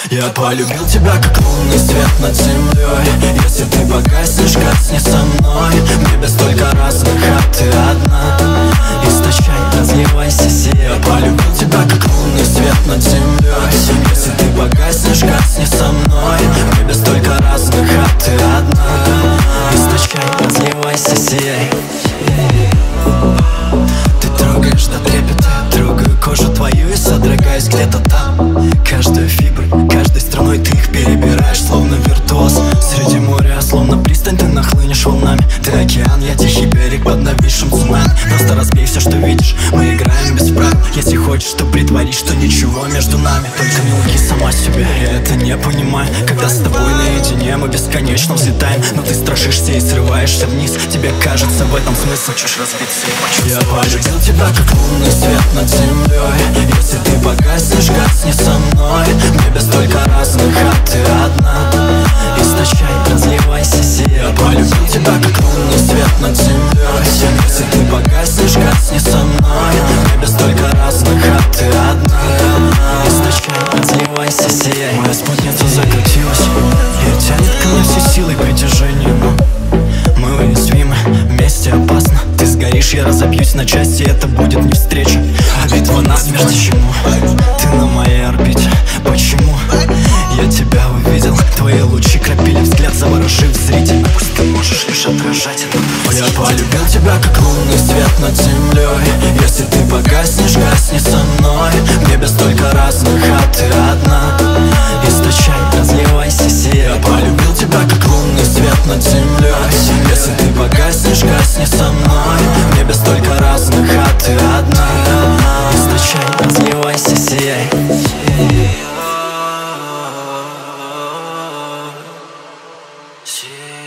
Я полюбил тебя, как лунный свет над землей. Если ты погаснешь, гасни со мной. В небе столько разных, а ты одна. Источай, разливайся, сияй. Я полюбил тебя, как лунный свет над землей. Если ты погаснешь, гасни со мной. В небе столько разных, а ты одна. Источай, разливайся, сияй. Ты трогаешь до трепета, трогаю кожу твою и содрогаюсь где-то там. Каждую фибру, каждой струной ты их перебираешь, словно виртуоз. Среди моря, словно пристань, ты нахлынешь волнами. Ты океан, я тихий берег под нависшим цунами. Просто разбей все, что видишь, мы играем без правил. Если хочешь, то притворись, что ничего между нами. Только не лги сама себе, я это не понимаю. Когда с тобой наедине мы бесконечно взлетаем, но ты страшишься и срываешься вниз. Тебе кажется в этом смысл, хочешь разбиться и почувствовать. Я полюбил тебя, как лунный свет над землей. Если ты погаснешь, гасни со мной. В небе столько разных, а ты одна. Источай, разливайся, сияй. Я полюбил тебя, как лунный свет над землей. Если ты погаснешь, гасни со мной. В небе столько разных, а ты одна. Источай, разливайся, сияй. Моя спутница закрутилась и тянет ко мне всей силой притяжения. Мы уязвимы, вместе опасно. Ты сгоришь, я разобьюсь на части. Это будет не встреча, а битва насмерть. Почему ты на моей орбите? Почему я тебя увидел? Твои лучи крапили взгляд, заворожив зритель. Пусть ты можешь лишь отражать это. Я полюбил тебя, как лунный свет над землей. Если ты погаснешь, гасни со мной. В небе столько разных, а ты одна. Источай, разливайся, сияй. Я полюбил тебя, как лунный свет над землей. Если ты погаснешь, гасни со мной. В небе столько разных, а ты одна. Источай, разливайся, сияй. Yeah.